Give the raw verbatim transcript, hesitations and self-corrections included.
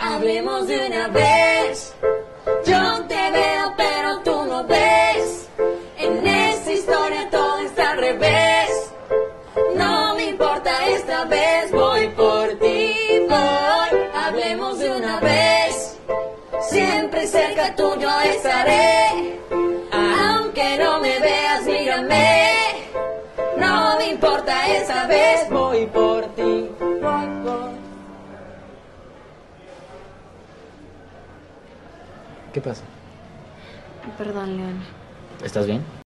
Hablemos de una vez. Yo te veo pero tú no ves. En esta historia todo está al revés. No me importa esta vez, voy por ti, voy. Hablemos de una vez. Siempre cerca tuyo estaré. Aunque no me veas, mírame. No me importa esta vez, voy por ti, voy por ti. ¿Qué pasa? Perdón, León. ¿Estás bien?